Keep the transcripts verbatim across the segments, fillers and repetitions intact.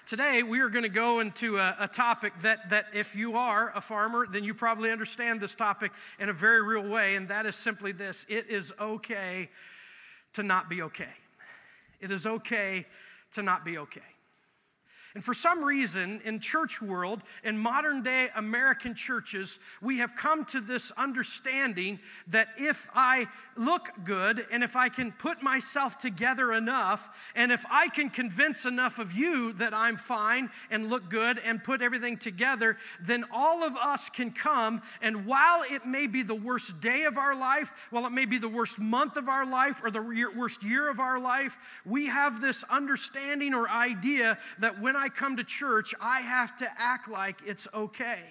Today, we are going to go into a, a topic that, that if you are a farmer, then you probably understand this topic in a very real way, and that is simply this. It is okay to not be okay. It is okay to not be okay. And for some reason, in church world, in modern day American churches, we have come to this understanding that if I look good and if I can put myself together enough and if I can convince enough of you that I'm fine and look good and put everything together, then all of us can come, and while it may be the worst day of our life, while it may be the worst month of our life or the year, worst year of our life, we have this understanding or idea that when I come to church, I have to act like it's okay.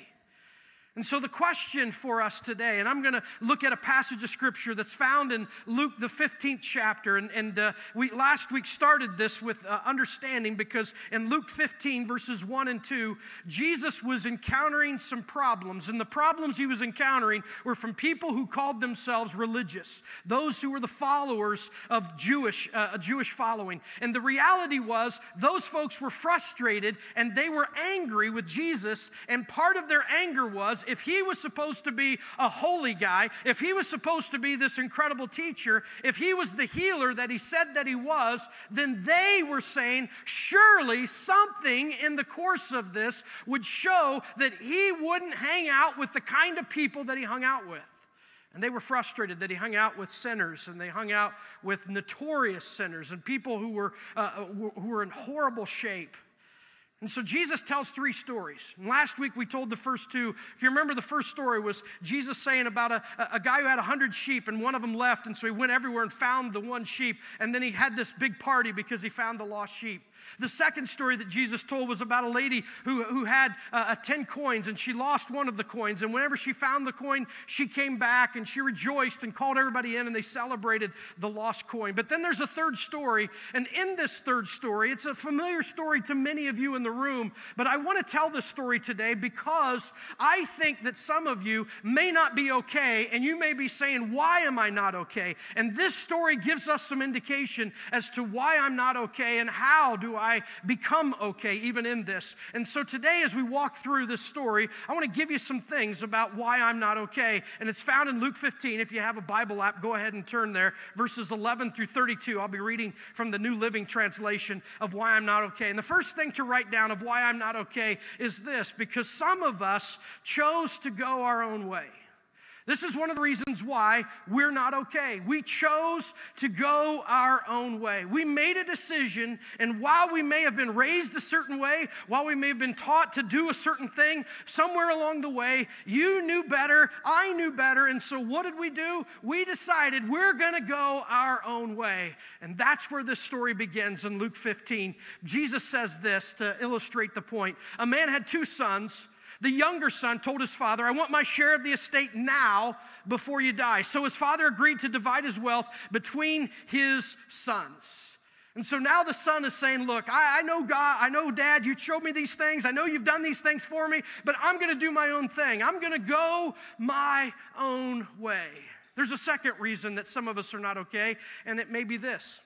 And so the question for us today, and I'm going to look at a passage of Scripture that's found in Luke, the fifteenth chapter. And, and uh, we last week started this with uh, understanding because in Luke fifteen, verses one and two, Jesus was encountering some problems. And the problems he was encountering were from people who called themselves religious, those who were the followers of Jewish, uh, a Jewish following. And the reality was those folks were frustrated and they were angry with Jesus. And part of their anger was, if he was supposed to be a holy guy, if he was supposed to be this incredible teacher, if he was the healer that he said that he was, then they were saying, surely something in the course of this would show that he wouldn't hang out with the kind of people that he hung out with. And they were frustrated that he hung out with sinners, and they hung out with notorious sinners and people who were, uh, who were in horrible shape. And so Jesus tells three stories. And last week we told the first two. If you remember, the first story was Jesus saying about a, a guy who had a hundred sheep and one of them left. And so he went everywhere and found the one sheep. And then he had this big party because he found the lost sheep. The second story that Jesus told was about a lady who, who had uh, ten coins, and she lost one of the coins. And whenever she found the coin, she came back and she rejoiced and called everybody in, and they celebrated the lost coin. But then there's a third story, and in this third story, it's a familiar story to many of you in the room, but I want to tell this story today because I think that some of you may not be okay, and you may be saying, why am I not okay? And this story gives us some indication as to why I'm not okay and how do I I become okay even in this. And so today as we walk through this story, I want to give you some things about why I'm not okay. And it's found in Luke fifteen. If you have a Bible app, go ahead and turn there. Verses eleven through thirty-two. I'll be reading from the New Living Translation of why I'm not okay. And the first thing to write down of why I'm not okay is this, because some of us chose to go our own way. This is one of the reasons why we're not okay. We chose to go our own way. We made a decision, and while we may have been raised a certain way, while we may have been taught to do a certain thing, somewhere along the way, you knew better, I knew better, and so what did we do? We decided we're going to go our own way. And that's where this story begins in Luke fifteen. Jesus says this to illustrate the point. A man had two sons. The younger son told his father, I want my share of the estate now before you die. So his father agreed to divide his wealth between his sons. And so now the son is saying, look, I, I know God, I know Dad, you showed me these things. I know you've done these things for me, but I'm going to do my own thing. I'm going to go my own way. There's a second reason that some of us are not okay, and it may be this: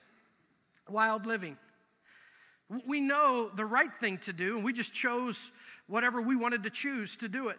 wild living. We know the right thing to do, and we just chose whatever we wanted to choose to do it.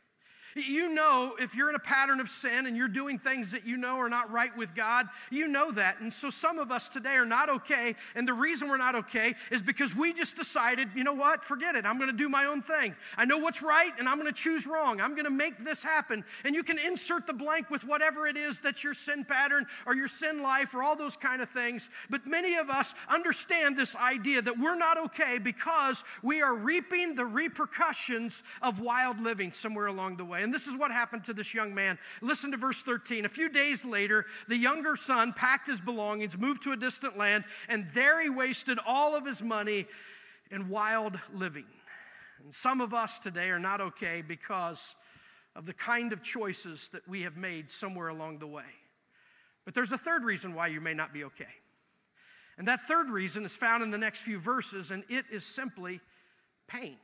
You know, if you're in a pattern of sin and you're doing things that you know are not right with God, you know that. And so some of us today are not okay. And the reason we're not okay is because we just decided, you know what, forget it. I'm going to do my own thing. I know what's right and I'm going to choose wrong. I'm going to make this happen. And you can insert the blank with whatever it is that's your sin pattern or your sin life or all those kind of things. But many of us understand this idea that we're not okay because we are reaping the repercussions of wild living somewhere along the way. And this is what happened to this young man. Listen to verse thirteen. A few days later, the younger son packed his belongings, moved to a distant land, and there he wasted all of his money in wild living. And some of us today are not okay because of the kind of choices that we have made somewhere along the way. But there's a third reason why you may not be okay. And that third reason is found in the next few verses, and it is simply pain.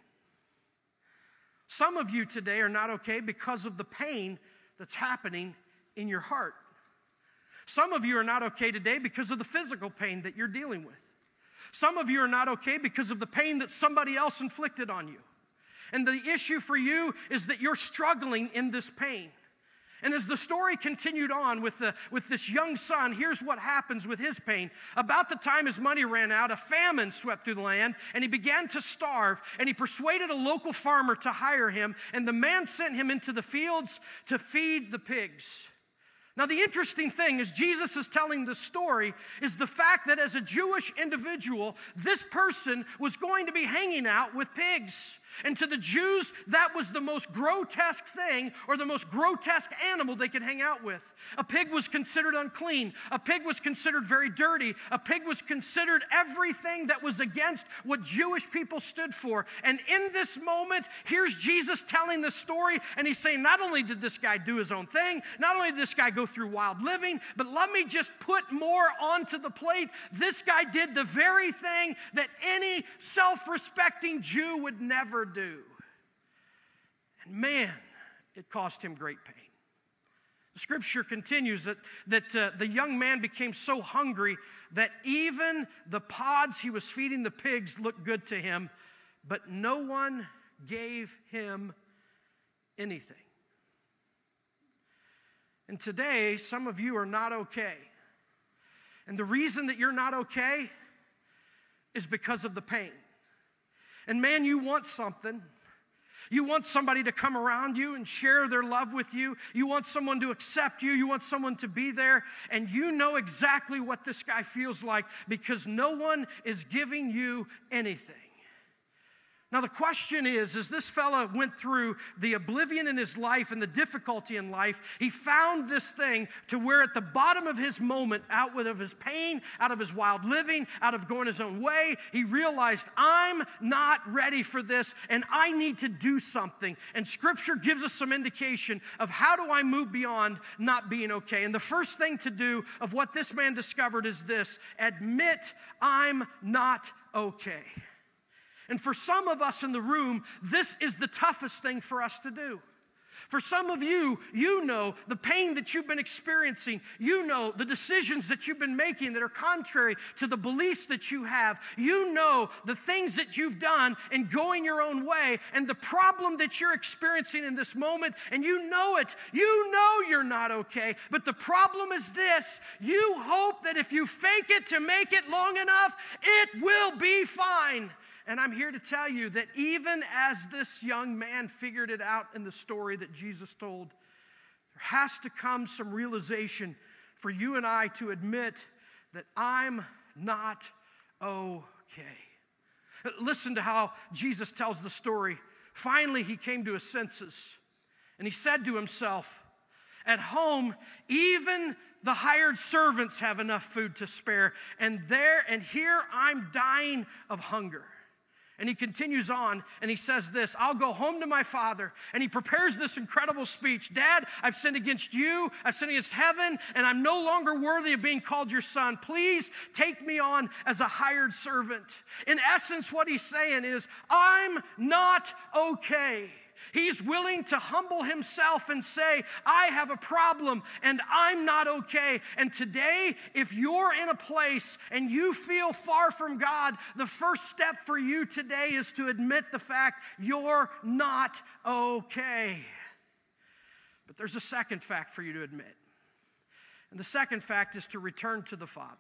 Some of you today are not okay because of the pain that's happening in your heart. Some of you are not okay today because of the physical pain that you're dealing with. Some of you are not okay because of the pain that somebody else inflicted on you. And the issue for you is that you're struggling in this pain. And as the story continued on with, the, with this young son, here's what happens with his pain. About the time his money ran out, a famine swept through the land, and he began to starve, and he persuaded a local farmer to hire him, and the man sent him into the fields to feed the pigs. Now, the interesting thing as Jesus is telling the story is the fact that as a Jewish individual, this person was going to be hanging out with pigs. And to the Jews, that was the most grotesque thing or the most grotesque animal they could hang out with. A pig was considered unclean. A pig was considered very dirty. A pig was considered everything that was against what Jewish people stood for. And in this moment, here's Jesus telling the story, and he's saying, not only did this guy do his own thing, not only did this guy go through wild living, but let me just put more onto the plate. This guy did the very thing that any self-respecting Jew would never do. And man, it cost him great pain. The scripture continues that, that uh, the young man became so hungry that even the pods he was feeding the pigs looked good to him, but no one gave him anything. And today, some of you are not okay. And the reason that you're not okay is because of the pain. And man, you want something. You want somebody to come around you and share their love with you. You want someone to accept you. You want someone to be there. And you know exactly what this guy feels like because no one is giving you anything. Now the question is, as this fella went through the oblivion in his life and the difficulty in life, he found this thing to where at the bottom of his moment, out of his pain, out of his wild living, out of going his own way, he realized, I'm not ready for this and I need to do something. And Scripture gives us some indication of how do I move beyond not being okay. And the first thing to do of what this man discovered is this: admit I'm not okay. And for some of us in the room, this is the toughest thing for us to do. For some of you, you know the pain that you've been experiencing. You know the decisions that you've been making that are contrary to the beliefs that you have. You know the things that you've done and going your own way and the problem that you're experiencing in this moment, and you know it. You know you're not okay. But the problem is this: you hope that if you fake it to make it long enough, it will be fine. And I'm here to tell you that even as this young man figured it out in the story that Jesus told, there has to come some realization for you and I to admit that I'm not okay. Listen to how Jesus tells the story. Finally, he came to his senses, and he said to himself, at home, even the hired servants have enough food to spare, and there and here I'm dying of hunger. And he continues on and he says this: I'll go home to my father. And he prepares this incredible speech. Dad, I've sinned against you. I've sinned against heaven, and I'm no longer worthy of being called your son. Please take me on as a hired servant. In essence, what he's saying is, I'm not okay. He's willing to humble himself and say, I have a problem and I'm not okay. And today, if you're in a place and you feel far from God, the first step for you today is to admit the fact you're not okay. But there's a second fact for you to admit. And the second fact is to return to the Father.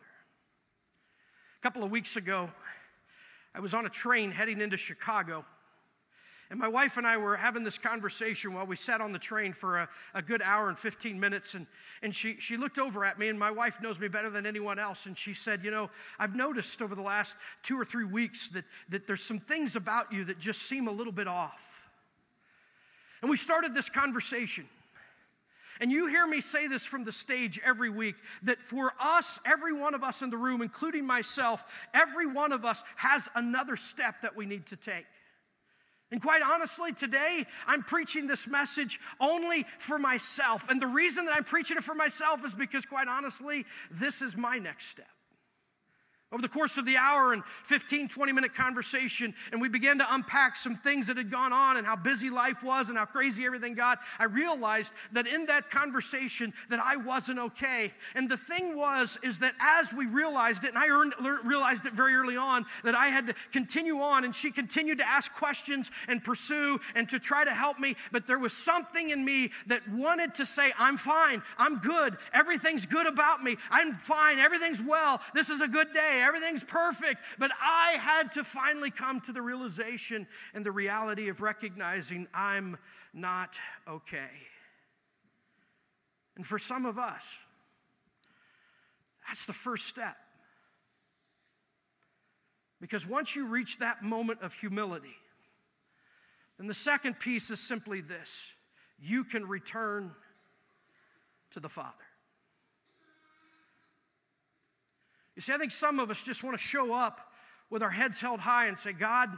A couple of weeks ago, I was on a train heading into Chicago. And my wife and I were having this conversation while we sat on the train for a, a good hour and fifteen minutes. And, and she, she looked over at me, and my wife knows me better than anyone else. And she said, you know, I've noticed over the last two or three weeks that, that there's some things about you that just seem a little bit off. And we started this conversation. And you hear me say this from the stage every week, that for us, every one of us in the room, including myself, every one of us has another step that we need to take. And quite honestly, today, I'm preaching this message only for myself. And the reason that I'm preaching it for myself is because, quite honestly, this is my next step. Over the course of the hour and fifteen, twenty minute conversation, and we began to unpack some things that had gone on and how busy life was and how crazy everything got, I realized that in that conversation that I wasn't okay. And the thing was, is that as we realized it, and I earned, realized it very early on, that I had to continue on, and she continued to ask questions and pursue and to try to help me, but there was something in me that wanted to say, I'm fine, I'm good, everything's good about me, I'm fine, everything's well, this is a good day, everything's perfect. But I had to finally come to the realization and the reality of recognizing I'm not okay. And for some of us, that's the first step. Because once you reach that moment of humility, then the second piece is simply this: you can return to the Father. You see, I think some of us just want to show up with our heads held high and say, God,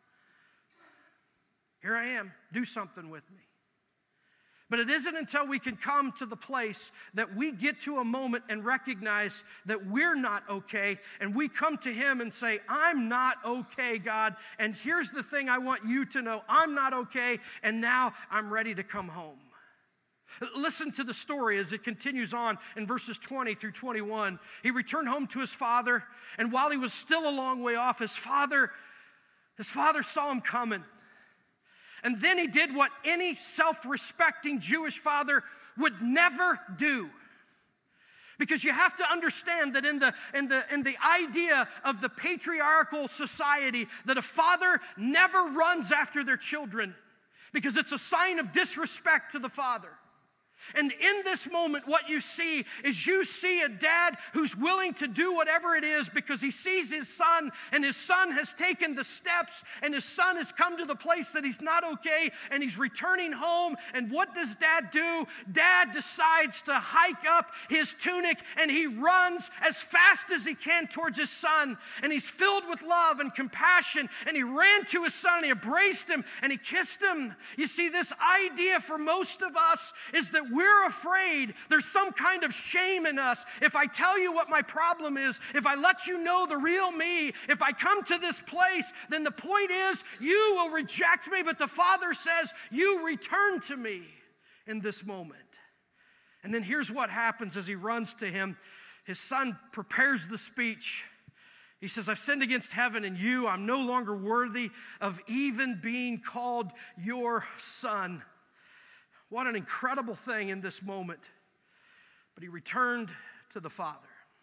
here I am, do something with me. But it isn't until we can come to the place that we get to a moment and recognize that we're not okay, and we come to Him and say, I'm not okay, God, and here's the thing I want you to know, I'm not okay, and now I'm ready to come home. Listen to the story as it continues on in verses twenty through twenty-one. He returned home to his father, and while he was still a long way off, his father, his father saw him coming. And then he did what any self-respecting Jewish father would never do. Because you have to understand that in the, in the, in the idea of the patriarchal society, that a father never runs after their children, because it's a sign of disrespect to the father. And in this moment, what you see is you see a dad who's willing to do whatever it is because he sees his son, and his son has taken the steps, and his son has come to the place that he's not okay, and he's returning home. And what does dad do? Dad decides to hike up his tunic, and he runs as fast as he can towards his son. And he's filled with love and compassion, and he ran to his son, and he embraced him, and he kissed him. You see, this idea for most of us is that we're afraid. There's some kind of shame in us. If I tell you what my problem is, if I let you know the real me, if I come to this place, then the point is you will reject me. But the Father says, you return to me in this moment. And then here's what happens as he runs to him. His son prepares the speech. He says, I've sinned against heaven and you. I'm no longer worthy of even being called your son. What an incredible thing in this moment. But he returned to the Father.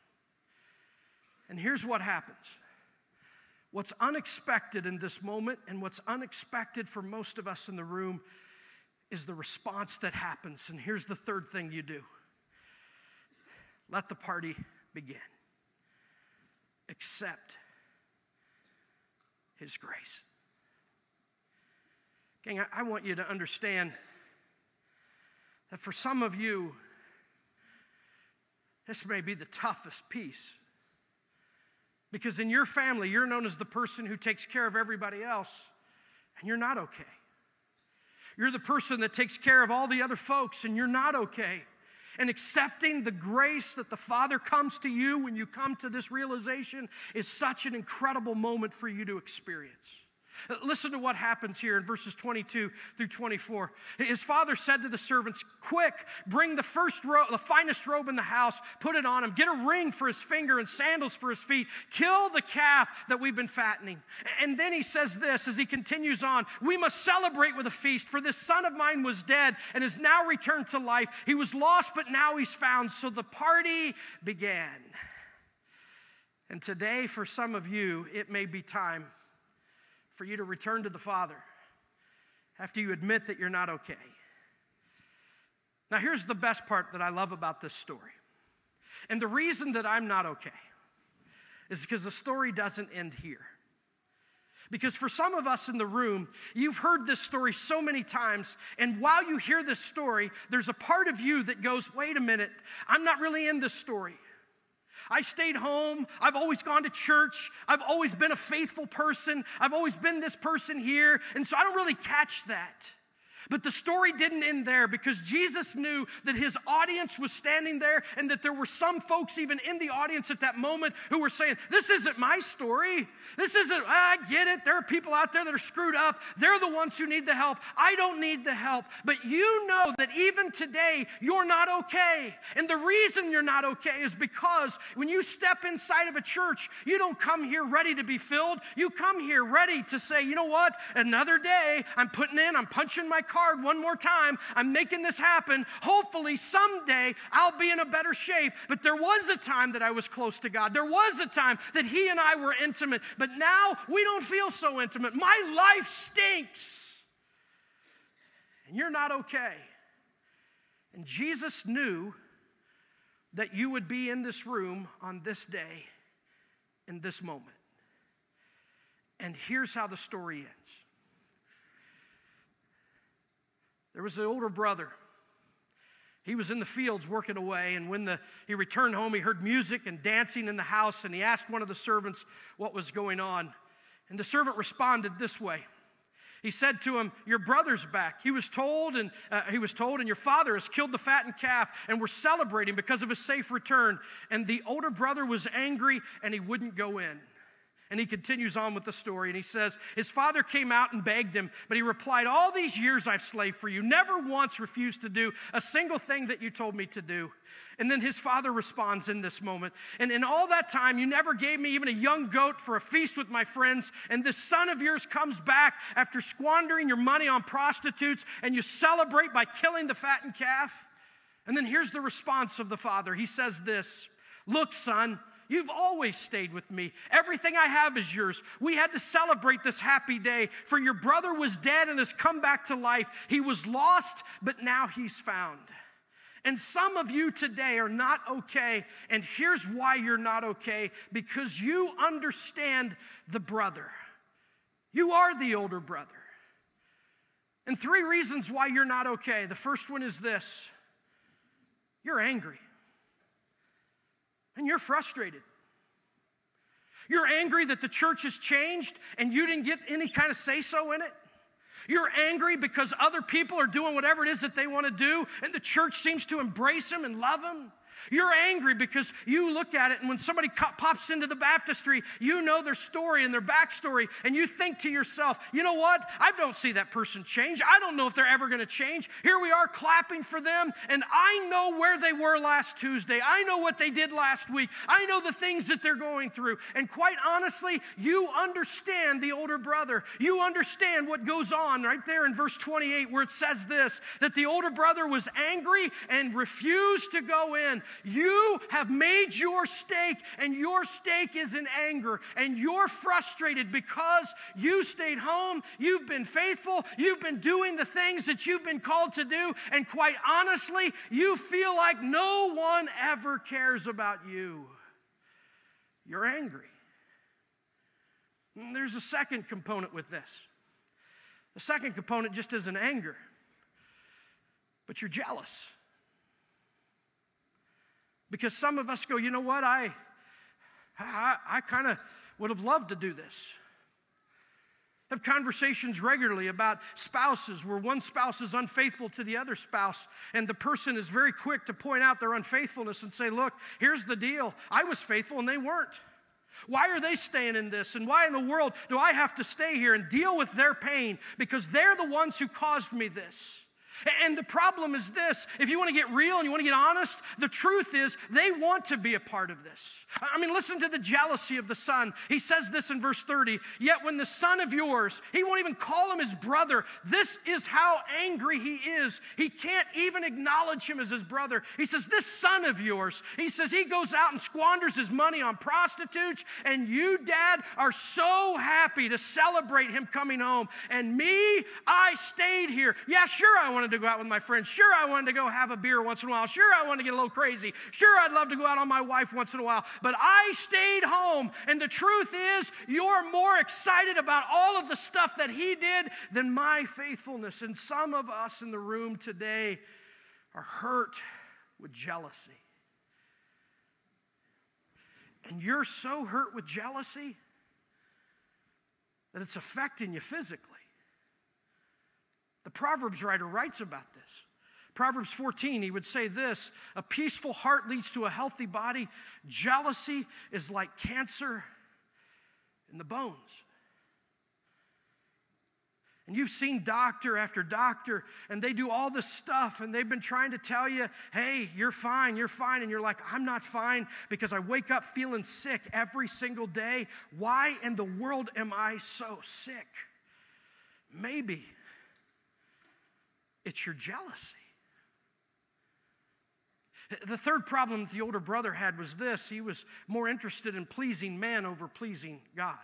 And here's what happens. What's unexpected in this moment, and what's unexpected for most of us in the room, is the response that happens. And here's the third thing you do. Let the party begin. Accept His grace. Gang, I, I want you to understand that for some of you, this may be the toughest piece. Because in your family, you're known as the person who takes care of everybody else, and you're not okay. You're the person that takes care of all the other folks, and you're not okay. And accepting the grace that the Father comes to you when you come to this realization is such an incredible moment for you to experience. Listen to what happens here in verses twenty-two through twenty-four. His father said to the servants, quick, bring the first robe, the finest robe in the house, put it on him, get a ring for his finger and sandals for his feet, kill the calf that we've been fattening. And then he says this as he continues on, we must celebrate with a feast, for this son of mine was dead and is now returned to life. He was lost, but now he's found. So the party began. And today, for some of you, it may be time for you to return to the Father after you admit that you're not okay. Now, here's the best part that I love about this story. And the reason that I'm not okay is because the story doesn't end here. Because for some of us in the room, you've heard this story so many times, and while you hear this story, there's a part of you that goes, wait a minute, I'm not really in this story. I stayed home. I've always gone to church. I've always been a faithful person. I've always been this person here. And so I don't really catch that. But the story didn't end there, because Jesus knew that his audience was standing there, and that there were some folks even in the audience at that moment who were saying, this isn't my story. This isn't, I get it. There are people out there that are screwed up. They're the ones who need the help. I don't need the help. But you know that even today, you're not okay. And the reason you're not okay is because when you step inside of a church, you don't come here ready to be filled. You come here ready to say, you know what? Another day, I'm putting in, I'm punching my card one more time. I'm making this happen. Hopefully someday I'll be in a better shape. But there was a time that I was close to God. There was a time that he and I were intimate. But now we don't feel so intimate. My life stinks. And you're not okay. And Jesus knew that you would be in this room on this day, in this moment. And here's how the story ends. There was an older brother. He was in the fields working away, and when the, he returned home, he heard music and dancing in the house, and he asked one of the servants what was going on. And the servant responded this way. He said to him, your brother's back. He was told, and uh, he was told, and your father has killed the fattened calf, and we're celebrating because of his safe return. And the older brother was angry, and he wouldn't go in. And he continues on with the story, and he says, his father came out and begged him, but he replied, all these years I've slaved for you, never once refused to do a single thing that you told me to do. And then his father responds in this moment, and in all that time, you never gave me even a young goat for a feast with my friends, and this son of yours comes back after squandering your money on prostitutes, and you celebrate by killing the fattened calf? And then here's the response of the father. He says this, look, son, you've always stayed with me. Everything I have is yours. We had to celebrate this happy day, for your brother was dead and has come back to life. He was lost, but now he's found. And some of you today are not okay, and here's why you're not okay, because you understand the brother. You are the older brother. And three reasons why you're not okay. The first one is this. You're angry. And you're frustrated. You're angry that the church has changed and you didn't get any kind of say-so in it. You're angry because other people are doing whatever it is that they want to do, and the church seems to embrace them and love them. You're angry because you look at it, and when somebody co- pops into the baptistry, you know their story and their backstory, and you think to yourself, you know what? I don't see that person change. I don't know if they're ever going to change. Here we are clapping for them, and I know where they were last Tuesday. I know what they did last week. I know the things that they're going through. And quite honestly, you understand the older brother. You understand what goes on right there in verse twenty-eight, where it says this, that the older brother was angry and refused to go in. You have made your stake, and your stake is in anger, and you're frustrated because you stayed home, you've been faithful, you've been doing the things that you've been called to do, and quite honestly, you feel like no one ever cares about you. You're angry. And there's a second component with this. The second component just isn't anger, but you're jealous. Because some of us go, you know what, I, I, I kind of would have loved to do this. Have conversations regularly about spouses where one spouse is unfaithful to the other spouse, and the person is very quick to point out their unfaithfulness and say, look, here's the deal. I was faithful and they weren't. Why are they staying in this? And why in the world do I have to stay here and deal with their pain? Because they're the ones who caused me this. And the problem is this, if you want to get real and you want to get honest, the truth is they want to be a part of this. I mean, listen to the jealousy of the son. He says this in verse thirty, yet when the son of yours, he won't even call him his brother. This is how angry he is. He can't even acknowledge him as his brother. He says, this son of yours, he says he goes out and squanders his money on prostitutes, and you, Dad, are so happy to celebrate him coming home. And me, I stayed here. Yeah, sure, I wanted to go out with my friends. Sure, I wanted to go have a beer once in a while. Sure, I wanted to get a little crazy. Sure, I'd love to go out on my wife once in a while. But I stayed home. And the truth is, you're more excited about all of the stuff that he did than my faithfulness. And some of us in the room today are hurt with jealousy. And you're so hurt with jealousy that it's affecting you physically. The Proverbs writer writes about this. Proverbs fourteen, he would say this: a peaceful heart leads to a healthy body. Jealousy is like cancer in the bones. And you've seen doctor after doctor, and they do all this stuff, and they've been trying to tell you, hey, you're fine, you're fine. And you're like, I'm not fine because I wake up feeling sick every single day. Why in the world am I so sick? Maybe it's your jealousy. The third problem that the older brother had was this: he was more interested in pleasing man over pleasing God.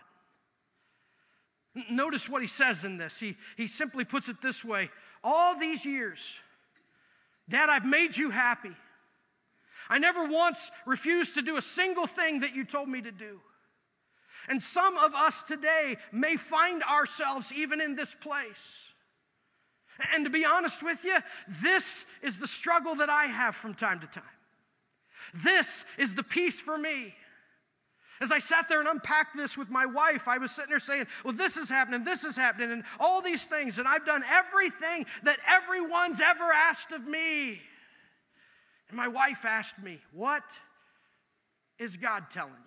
Notice what he says in this. He, he simply puts it this way: all these years, Dad, I've made you happy. I never once refused to do a single thing that you told me to do. And some of us today may find ourselves even in this place. And to be honest with you, this is the struggle that I have from time to time. This is the peace for me. As I sat there and unpacked this with my wife, I was sitting there saying, well, this is happening, this is happening, and all these things, and I've done everything that everyone's ever asked of me. And my wife asked me, what is God telling you?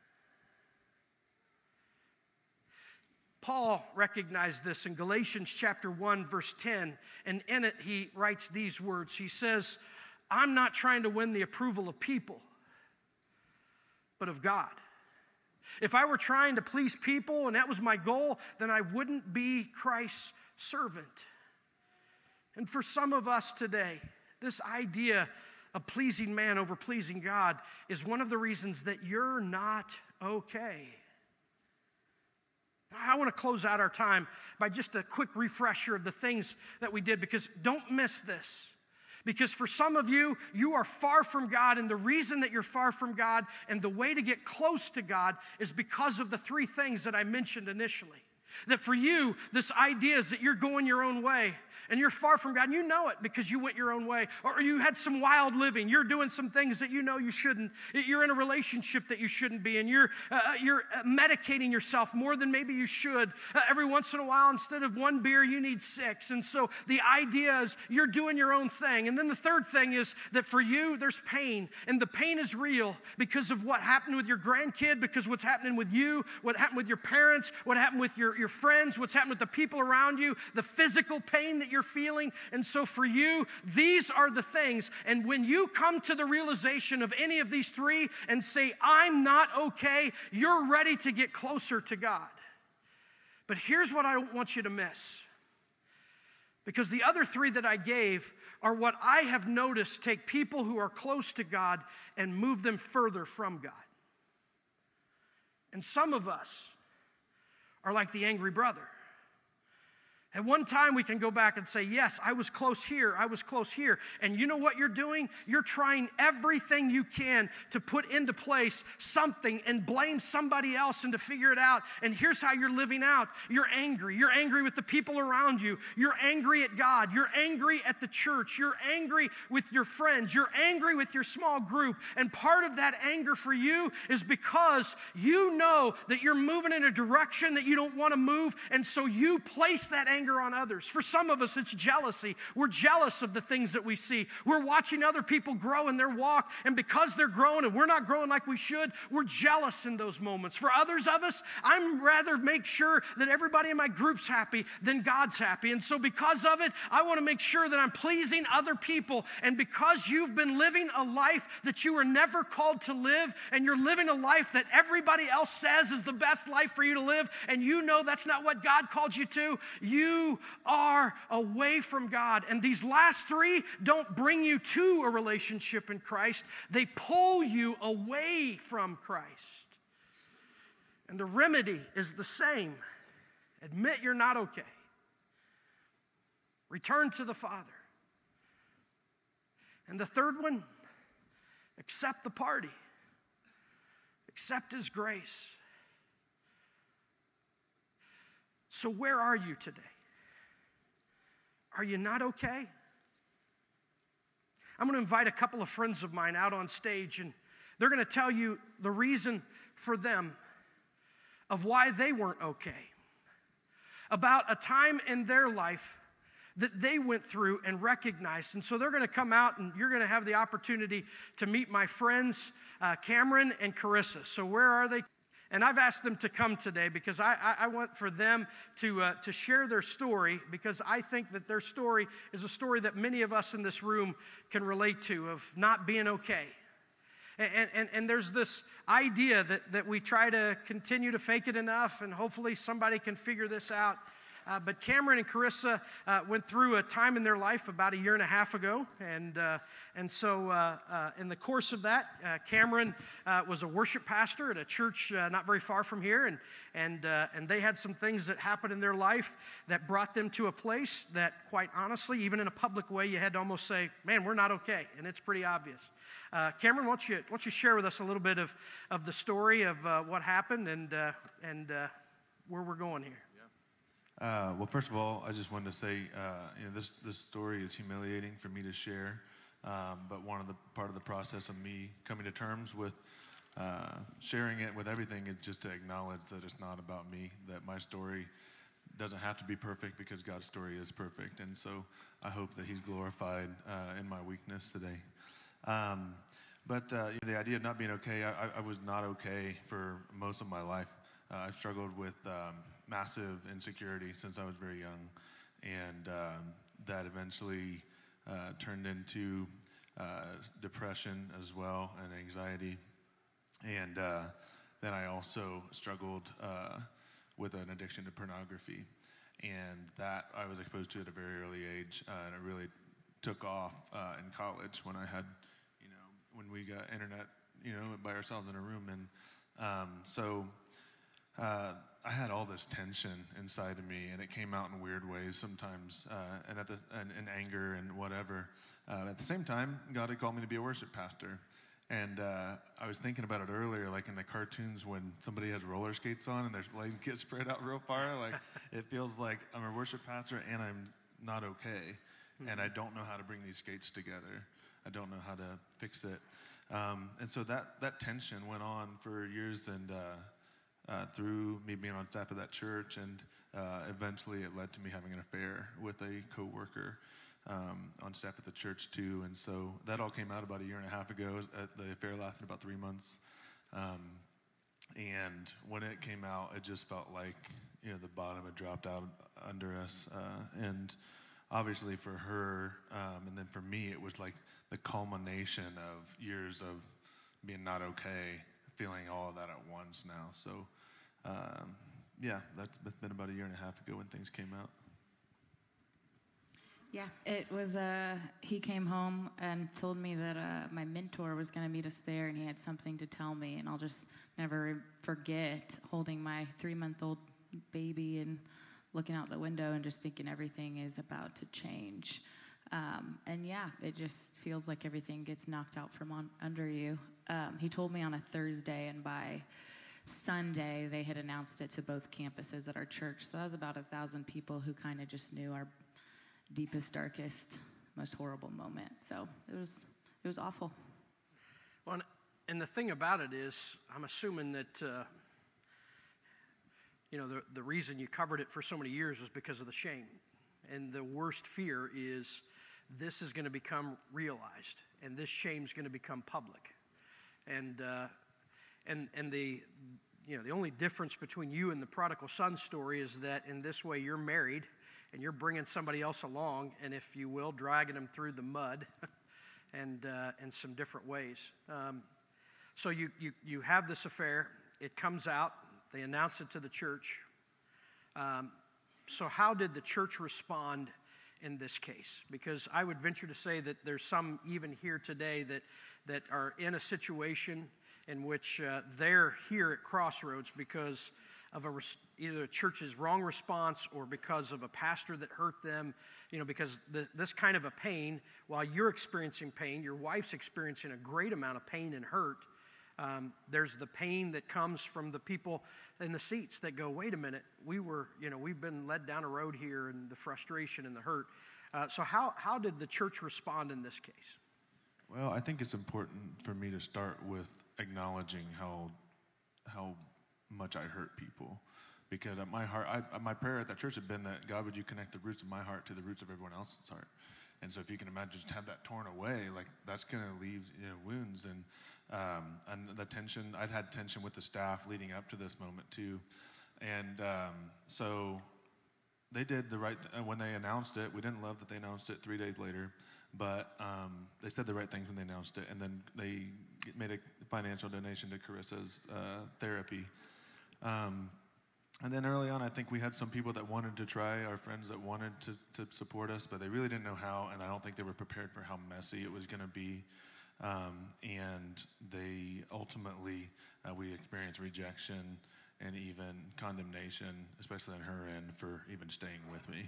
Paul recognized this in Galatians chapter one, verse ten, and in it he writes these words. He says, I'm not trying to win the approval of people, but of God. If I were trying to please people and that was my goal, then I wouldn't be Christ's servant. And for some of us today, this idea of pleasing man over pleasing God is one of the reasons that you're not okay. I want to close out our time by just a quick refresher of the things that we did, because don't miss this. Because for some of you, you are far from God, and the reason that you're far from God and the way to get close to God is because of the three things that I mentioned initially. That for you, this idea is that you're going your own way and you're far from God, and you know it because you went your own way, or you had some wild living. You're doing some things that you know you shouldn't. You're in a relationship that you shouldn't be in. You're, uh, you're medicating yourself more than maybe you should. Uh, every once in a while, instead of one beer, you need six. And so the idea is you're doing your own thing. And then the third thing is that for you, there's pain, and the pain is real because of what happened with your grandkid, because what's happening with you, what happened with your parents, what happened with your, your friends, what's happened with the people around you, the physical pain that you're feeling. And so for you, these are the things. And when you come to the realization of any of these three and say, I'm not okay, you're ready to get closer to God. But here's what I don't want you to miss. Because the other three that I gave are what I have noticed take people who are close to God and move them further from God. And some of us are like the angry brother. At one time, we can go back and say, yes, I was close here, I was close here. And you know what you're doing? You're trying everything you can to put into place something and blame somebody else and to figure it out. And here's how you're living out. You're angry. You're angry with the people around you. You're angry at God. You're angry at the church. You're angry with your friends. You're angry with your small group. And part of that anger for you is because you know that you're moving in a direction that you don't want to move, and so you place that anger on others. For some of us, it's jealousy. We're jealous of the things that we see. We're watching other people grow in their walk, and because they're growing and we're not growing like we should, we're jealous in those moments. For others of us, I'm rather make sure that everybody in my group's happy than God's happy. And so because of it, I want to make sure that I'm pleasing other people. And because you've been living a life that you were never called to live, and you're living a life that everybody else says is the best life for you to live, and you know that's not what God called you to, you You are away from God. And these last three don't bring you to a relationship in Christ. They pull you away from Christ. And the remedy is the same. Admit you're not okay. Return to the Father. And the third one, accept the party. Accept His grace. So where are you today? Are you not okay? I'm going to invite a couple of friends of mine out on stage, and they're going to tell you the reason for them of why they weren't okay. About a time in their life that they went through and recognized. And so they're going to come out, and you're going to have the opportunity to meet my friends, uh, Cameron and Carissa. So where are they? And I've asked them to come today because I, I, I want for them to, uh, to share their story, because I think that their story is a story that many of us in this room can relate to, of not being okay. And, and, and there's this idea that, that we try to continue to fake it enough, and hopefully somebody can figure this out. Uh, but Cameron and Carissa uh, went through a time in their life about a year and a half ago. And, uh, and so uh, uh, in the course of that, uh, Cameron uh, was a worship pastor at a church uh, not very far from here. And, and, uh, and they had some things that happened in their life that brought them to a place that, quite honestly, even in a public way, you had to almost say, man, we're not okay. And it's pretty obvious. Uh, Cameron, why don't, you, why don't you share with us a little bit of, of the story of uh, what happened and, uh, and uh, where we're going here? Uh, well, first of all, I just wanted to say, uh, you know, this this story is humiliating for me to share, um, but one of the part of the process of me coming to terms with uh, sharing it with everything is just to acknowledge that it's not about me, that my story doesn't have to be perfect because God's story is perfect, and so I hope that He's glorified uh, in my weakness today. Um, but uh, you know, the idea of not being okay, I, I was not okay for most of my life. Uh, I've struggled with um, massive insecurity since I was very young, and um, that eventually uh, turned into uh, depression as well, and anxiety. And uh, then I also struggled uh, with an addiction to pornography, and that I was exposed to at a very early age, uh, and it really took off uh, in college when I had, you know, when we got internet, you know, by ourselves in a room, and um, so. Uh, I had all this tension inside of me, and it came out in weird ways sometimes, uh, and at the and, and anger and whatever. Uh, at the same time, God had called me to be a worship pastor, and uh, I was thinking about it earlier, like in the cartoons when somebody has roller skates on and their legs get spread out real far. Like it feels like I'm a worship pastor and I'm not okay, mm-hmm. and I don't know how to bring these skates together. I don't know how to fix it, um, and so that that tension went on for years, and. Uh, Uh, through me being on staff of that church, and uh, eventually it led to me having an affair with a coworker um, on staff at the church too. And so that all came out about a year and a half ago. Uh, the affair lasted about three months, um, and when it came out, it just felt like, you know, the bottom had dropped out under us. Uh, and obviously for her, um, and then for me, it was like the culmination of years of being not okay. Feeling all of that at once now. So, um, yeah, that's, that's been about a year and a half ago when things came out. Yeah, it was, uh, he came home and told me that uh, my mentor was going to meet us there, and he had something to tell me, and I'll just never forget holding my three-month-old baby and looking out the window and just thinking everything is about to change. Um, and yeah, it just feels like everything gets knocked out from on, under you. Um, he told me on a Thursday, and by Sunday, they had announced it to both campuses at our church. So that was about a thousand people who kind of just knew our deepest, darkest, most horrible moment. So it was it was awful. Well, and the thing about it is, I'm assuming that uh, you know the the reason you covered it for so many years was because of the shame, and the worst fear is this is going to become realized, and this shame's going to become public. And uh, and and the you know the only difference between you and the prodigal son story is that in this way you're married and you're bringing somebody else along, and if you will, dragging them through the mud, and uh, in some different ways. Um, so you you you have this affair. It comes out. They announce it to the church. Um, so how did the church respond in this case? Because I would venture to say that there's some even here today that that are in a situation in which uh, they're here at Crossroads because of a res- either a church's wrong response or because of a pastor that hurt them, you know, because the, this kind of a pain, while you're experiencing pain, your wife's experiencing a great amount of pain and hurt. Um, there's the pain that comes from the people in the seats that go, wait a minute, we were, you know, we've been led down a road here, and the frustration and the hurt. Uh, so how how did the church respond in this case? Well, I think it's important for me to start with acknowledging how how much I hurt people, because at my heart, I, my prayer at that church had been that God, would you connect the roots of my heart to the roots of everyone else's heart. And so if you can imagine just have that torn away, like that's going to leave, you know, wounds. And um, and the tension, I'd had tension with the staff leading up to this moment too. And um, so they did the right, th- when they announced it, we didn't love that they announced it three days later, but um, they said the right things when they announced it. And then they made a financial donation to Carissa's uh, therapy. Um, And then early on, I think we had some people that wanted to try, our friends that wanted to, to support us, but they really didn't know how, and I don't think they were prepared for how messy it was going to be. Um, and they ultimately, uh, we experienced rejection and even condemnation, especially on her end, for even staying with me.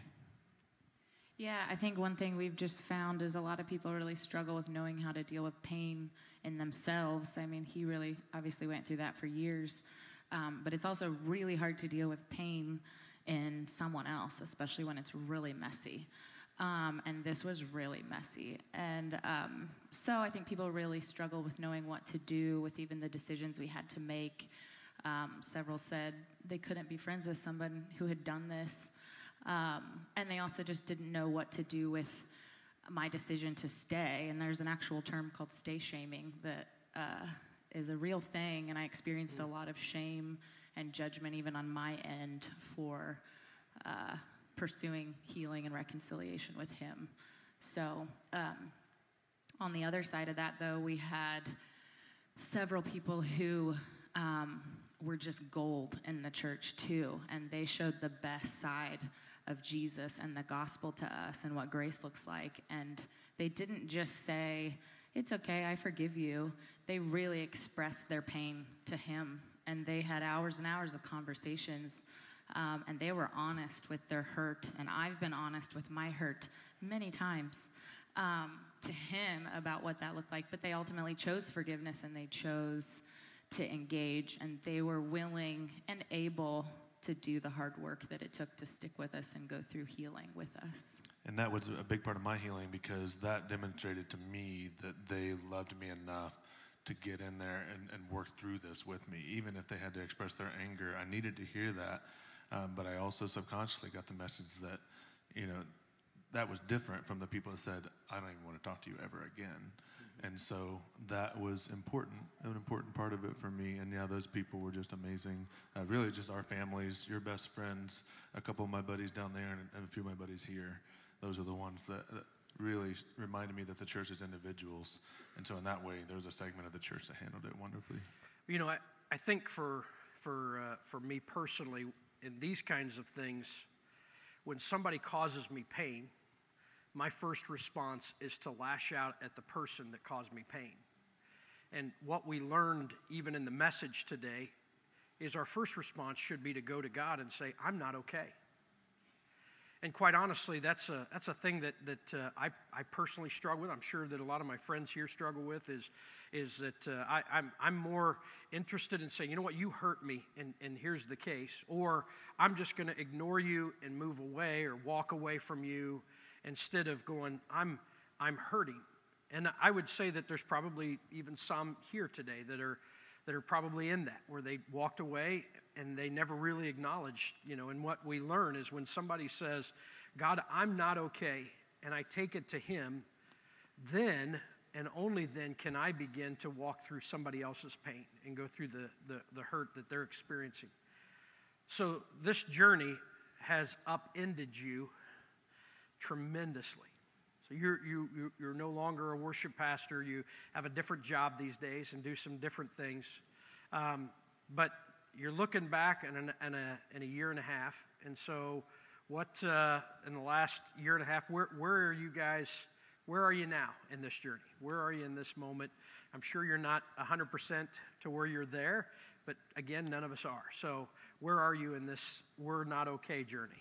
Yeah, I think one thing we've just found is a lot of people really struggle with knowing how to deal with pain in themselves. I mean, he really obviously went through that for years. Um, but it's also really hard to deal with pain in someone else, especially when it's really messy. Um, and this was really messy. And um, so I think people really struggle with knowing what to do with even the decisions we had to make. Um, several said they couldn't be friends with someone who had done this. Um, and they also just didn't know what to do with my decision to stay. And there's an actual term called stay shaming that uh, is a real thing, and I experienced a lot of shame and judgment even on my end for uh, pursuing healing and reconciliation with him. So um, on the other side of that, though, we had several people who um, were just gold in the church too, and they showed the best side of Jesus and the gospel to us and what grace looks like. And they didn't just say, "It's okay, I forgive you." They really expressed their pain to him, and they had hours and hours of conversations, um, and they were honest with their hurt, and I've been honest with my hurt many times um, to him about what that looked like, but they ultimately chose forgiveness, and they chose to engage, and they were willing and able to do the hard work that it took to stick with us and go through healing with us. And that was a big part of my healing, because that demonstrated to me that they loved me enough to get in there and, and work through this with me. Even if they had to express their anger, I needed to hear that. Um, but I also subconsciously got the message that, you know, that was different from the people that said, "I don't even want to talk to you ever again." Mm-hmm. And so that was important, an important part of it for me. And yeah, those people were just amazing. Uh, really just our families, your best friends, a couple of my buddies down there and, and a few of my buddies here. Those are the ones that, that really reminded me that the church is individuals. And so in that way, there was a segment of the church that handled it wonderfully. You know, I, I think for, for, uh, for me personally, in these kinds of things, when somebody causes me pain, my first response is to lash out at the person that caused me pain. And what we learned even in the message today is our first response should be to go to God and say, "I'm not okay." And quite honestly, that's a that's a thing that that uh, I I personally struggle with. I'm sure that a lot of my friends here struggle with. Is is that uh, I I'm I'm more interested in saying, you know what, you hurt me, and and here's the case, or I'm just going to ignore you and move away or walk away from you, instead of going, I'm I'm hurting. And I would say that there's probably even some here today that are that are probably in that, where they walked away and they never really acknowledged, you know, and what we learn is when somebody says, "God, I'm not okay," and I take it to him, then and only then can I begin to walk through somebody else's pain and go through the, the, the hurt that they're experiencing. So this journey has upended you tremendously. So you're, you, you're no longer a worship pastor. You have a different job these days and do some different things. Um, but you're looking back in, an, in, a, in a year and a half. And so what, uh, in the last year and a half, where, where are you guys, where are you now in this journey? Where are you in this moment? I'm sure you're not one hundred percent to where you're there, but again, none of us are. So where are you in this we're not okay journey?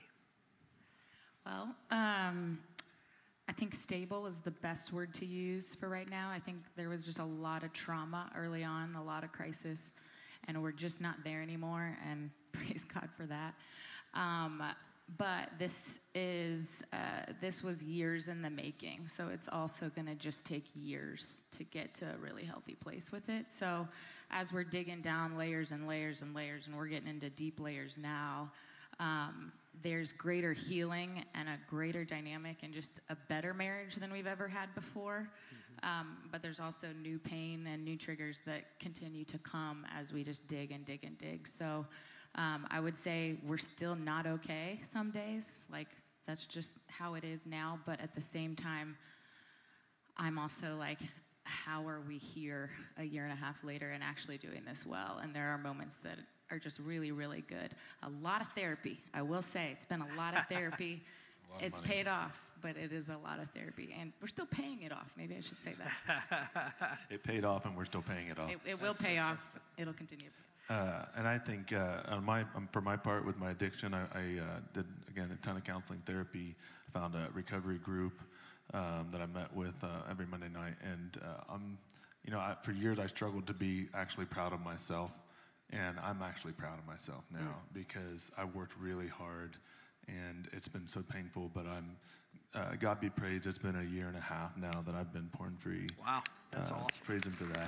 Well, um... I think stable is the best word to use for right now. I think there was just a lot of trauma early on, a lot of crisis, and we're just not there anymore, and praise God for that. Um, but this is uh, this was years in the making, so it's also going to just take years to get to a really healthy place with it. So as we're digging down layers and layers and layers, and we're getting into deep layers now, um, there's greater healing and a greater dynamic and just a better marriage than we've ever had before. Mm-hmm. Um, but there's also new pain and new triggers that continue to come as we just dig and dig and dig. So Um, I would say we're still not okay some days. Like, that's just how it is now. But at the same time, I'm also like, how are we here a year and a half later and actually doing this well? And there are moments that are just really, really good. A lot of therapy, I will say. It's been a lot of therapy. lot of It's money. paid off, but it is a lot of therapy. And we're still paying it off. Maybe I should say that. It paid off, and we're still paying it off. It, it will pay off. It'll continue to pay off. Uh, and I think uh, on my, um, for my part with my addiction, I, I uh, did, again, a ton of counseling therapy. I found a recovery group um, that I met with uh, every Monday night. And uh, I'm, you know, I, for years I struggled to be actually proud of myself. And I'm actually proud of myself now mm. because I worked really hard. And it's been so painful, but I'm, uh, God be praised, it's been a year and a half now that I've been porn free. Wow, that's uh, awesome. Praise Him for that.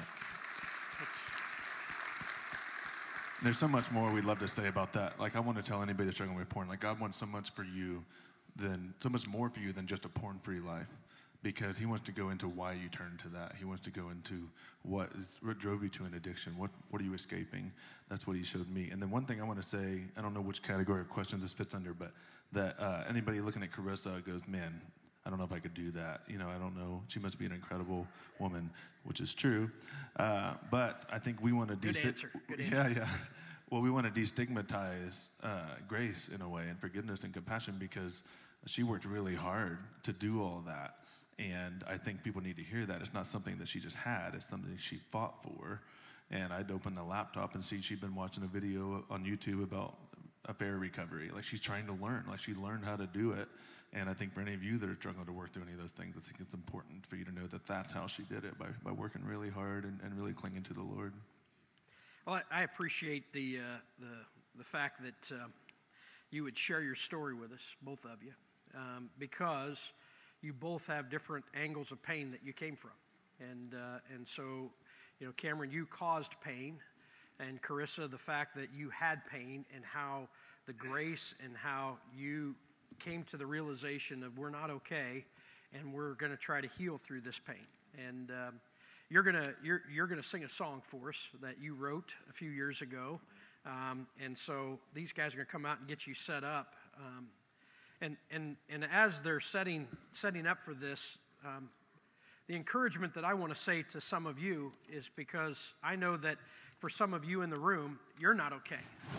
There's so much more we'd love to say about that. Like, I want to tell anybody that's struggling with porn, like, God wants so much for you, than so much more for you than just a porn-free life, because He wants to go into why you turned to that. He wants to go into what, is, what drove you to an addiction. What what are you escaping? That's what He showed me. And then one thing I want to say, I don't know which category of questions this fits under, but that uh, anybody looking at Carissa goes, man, I don't know if I could do that. You know, I don't know. She must be an incredible woman, which is true. Uh, but I think we want to Good desti- answer. Good answer. Yeah, yeah. Well, we want to destigmatize uh, grace in a way, and forgiveness and compassion, because she worked really hard to do all of that. And I think people need to hear that. It's not something that she just had. It's something she fought for. And I'd open the laptop and see she'd been watching a video on YouTube about affair recovery. Like, she's trying to learn. Like, she learned how to do it. And I think for any of you that are struggling to work through any of those things, I think it's important for you to know that that's how she did it, by, by working really hard and, and really clinging to the Lord. Well, I, I appreciate the, uh, the, the fact that uh, you would share your story with us, both of you, um, because you both have different angles of pain that you came from. And, uh, and so, you know, Cameron, you caused pain, and Carissa, the fact that you had pain and how the grace and how you came to the realization of we're not okay, and we're going to try to heal through this pain. And um, you're going to you're you're going to sing a song for us that you wrote a few years ago. Um, and so these guys are going to come out and get you set up. Um, and and and as they're setting setting up for this, um, the encouragement that I want to say to some of you is, because I know that for some of you in the room, you're not okay.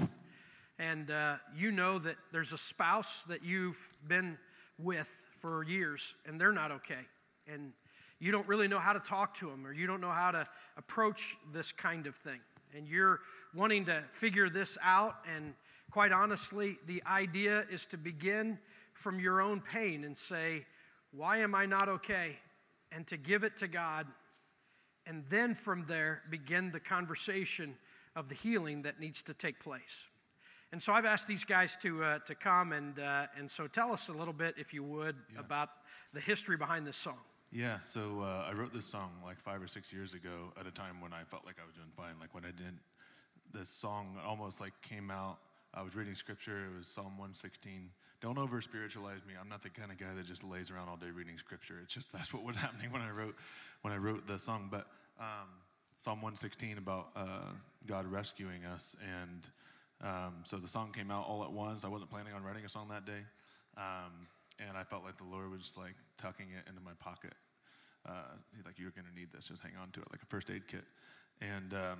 And uh, you know that there's a spouse that you've been with for years, and they're not okay. And you don't really know how to talk to them, or you don't know how to approach this kind of thing. And you're wanting to figure this out, and quite honestly, the idea is to begin from your own pain and say, why am I not okay? And to give it to God, and then from there, begin the conversation of the healing that needs to take place. And so I've asked these guys to uh, to come, and uh, and so tell us a little bit, if you would, yeah. about the history behind this song. Yeah, so uh, I wrote this song like five or six years ago at a time when I felt like I was doing fine. Like, when I didn't, this song almost like came out. I was reading scripture. It was Psalm one sixteen. Don't over spiritualize me. I'm not the kind of guy that just lays around all day reading scripture. It's just that's what was happening when I wrote when I wrote the song. But um, Psalm one sixteen about uh, God rescuing us, and um, so the song came out all at once. I wasn't planning on writing a song that day, um, and I felt like the Lord was just like tucking it into my pocket. Uh, he's like, you're going to need this. Just hang on to it, like a first aid kit. And um,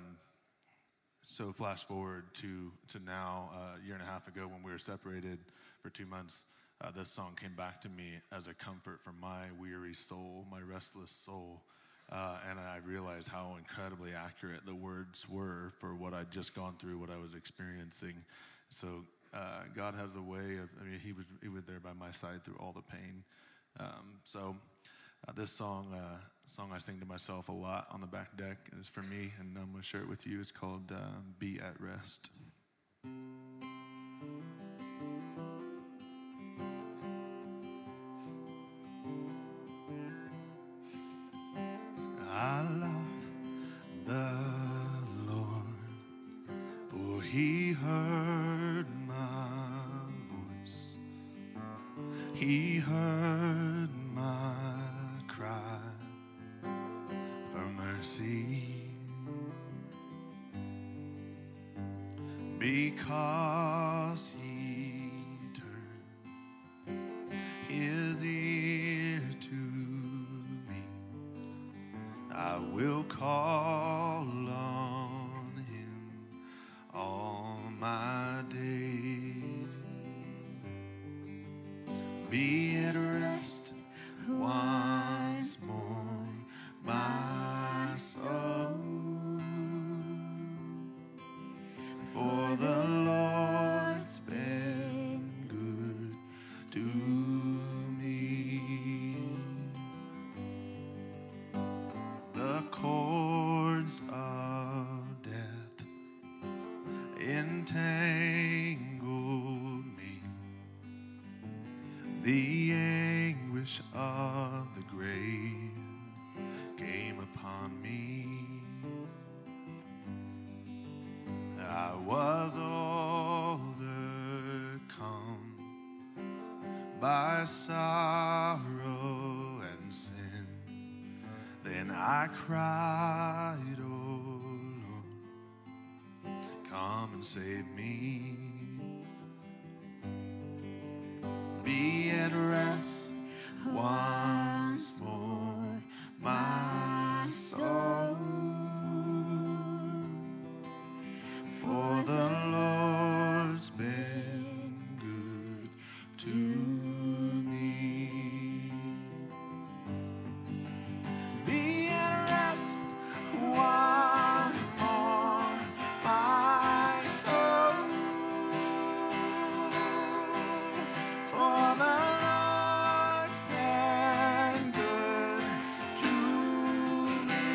so flash forward to to now, uh, a year and a half ago, when we were separated for two months, uh, this song came back to me as a comfort for my weary soul, my restless soul. Uh, and I realized how incredibly accurate the words were for what I'd just gone through, what I was experiencing. So uh, God has a way of, I mean, he was he was there by my side through all the pain. Um, so uh, this song, uh, song I sing to myself a lot on the back deck is for me, and I'm going to share it with you. It's called uh, Be at Rest. He heard my cry for mercy, because He turned His ear to me. I will call on Him all my days. Be at rest once more, my soul, for the Lord's been good to me. The cords of death entangled me, the anguish of the grave came upon me. I was overcome by sorrow and sin. Then I cried, oh Lord, come and save me. Be at rest once more, my soul, for the Lord's been good to me. Be at rest once more, my soul, for the Lord's been good to me.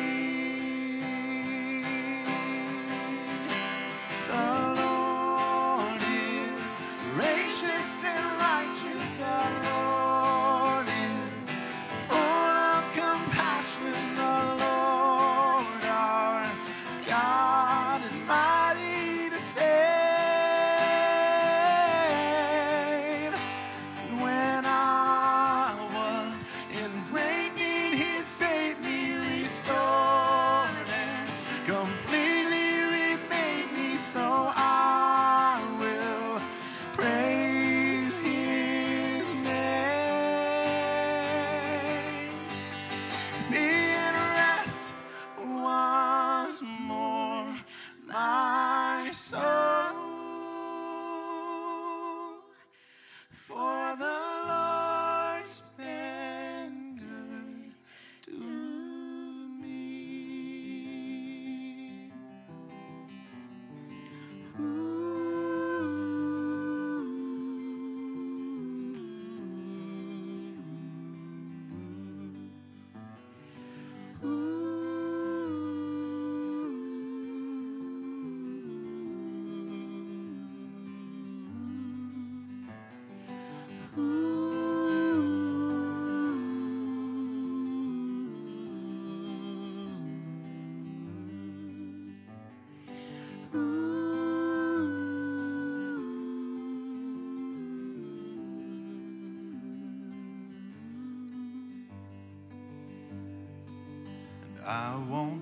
The Lord is gracious and righteous. The Lord is full of compassion. The Lord our God is mighty to save. When I was in great need, He saved me, restored and completely remade me. So I will praise His name. Be at rest once more, my soul, for the Lord's been good to me. I won't